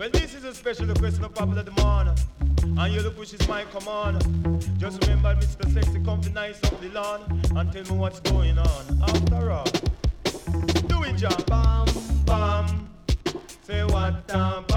Well, this is a special request from the popular demand. And you look which is my command. Just remember Mr. Sexy, comfy nice off the lawn. And tell me what's going on. After all, do it, John. Bam, bam. Say what, bam.